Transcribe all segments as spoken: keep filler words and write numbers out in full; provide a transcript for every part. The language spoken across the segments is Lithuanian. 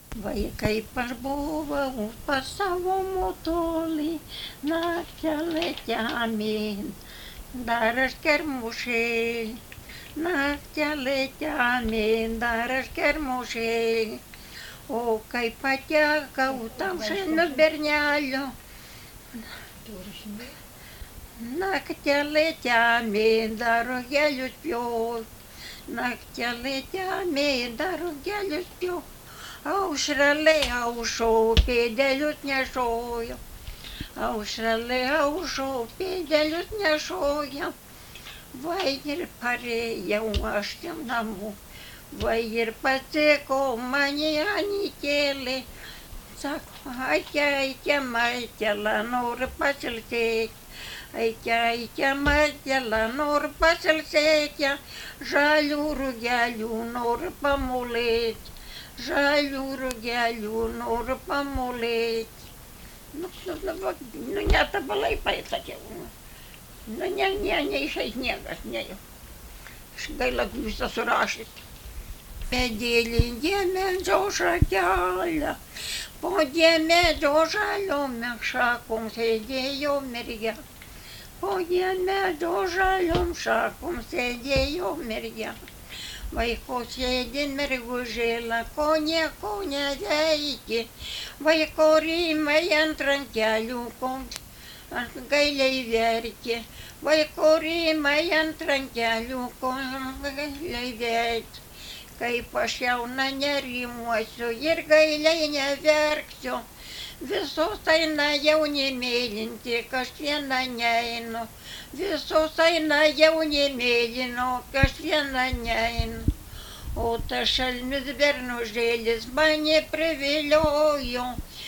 Vaikai aš buvau pas savo motulį, naktelė temyn, dar aš kermušėj, naktelė temyn, dar aš kermušėj. O kai patekau tau šiandien bernelio, naktelė temyn, dar rugelius pjov, naktelė temyn, dar rugelius pjov. Aušrelė aušo, pėdelius nešojo, aušrelė aušo, pėdelius nešojo. Vai ir parėjau aš tiem namo, vai ir pasiko mane anytėlė. Sako, aikia, aikia, Matela, noriu pasilsėti. Aikia, aikia, Matela, noriu pasilsėti. Žalių rugelių noriu pamulėti. Žalių rugelių noriu pamulėti. Nu, nu, nu, nu netabalai pasakiau. Nu, ne, ne, neišeis niekas, ne jau. Aš gaila visą surašyti. Pedėlį medžio šakelę, po medžio žaliom šakom sėdėjo mergia. Po medžio žaliom šakom sėdėjo mergia. Vaiko sėdi mergužėlė, ko nieko neveikė. Vaiko rymai ant rankelių, ko gailiai verkė. Vaiko rymai ant rankelių, ko gailiai verkė. Kaip aš jauna nerimuosiu ir gailiai neverksiu. Visos eina jauni mylinti, kažviena neinu. Visos eina jauni mylino, kažviena neinu. O tas šalmis bernužėlis mane priviliojo.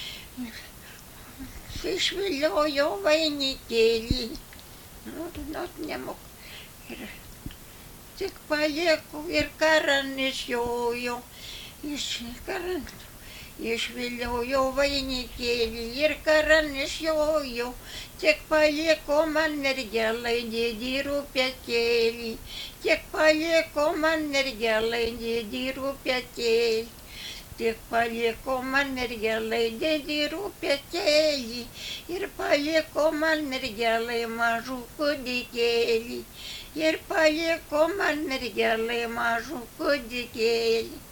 Išviliojo vainikėlį. Nu, nu, nemoku. Ir tik palieku ir karą nešiojo. Iš karą išviliojo vainikėlį ir karą nešiojo. Tik paliko man mergelai dėdį rūpetėlį. Tik paliko man mergelai dėdį rūpetėlį. Tik paliko man mergelai dėdį rūpetėlį. Ir paliko man mergelai mažų kūdikėlį. Ir paliko man mergelai mažų kūdikėlį.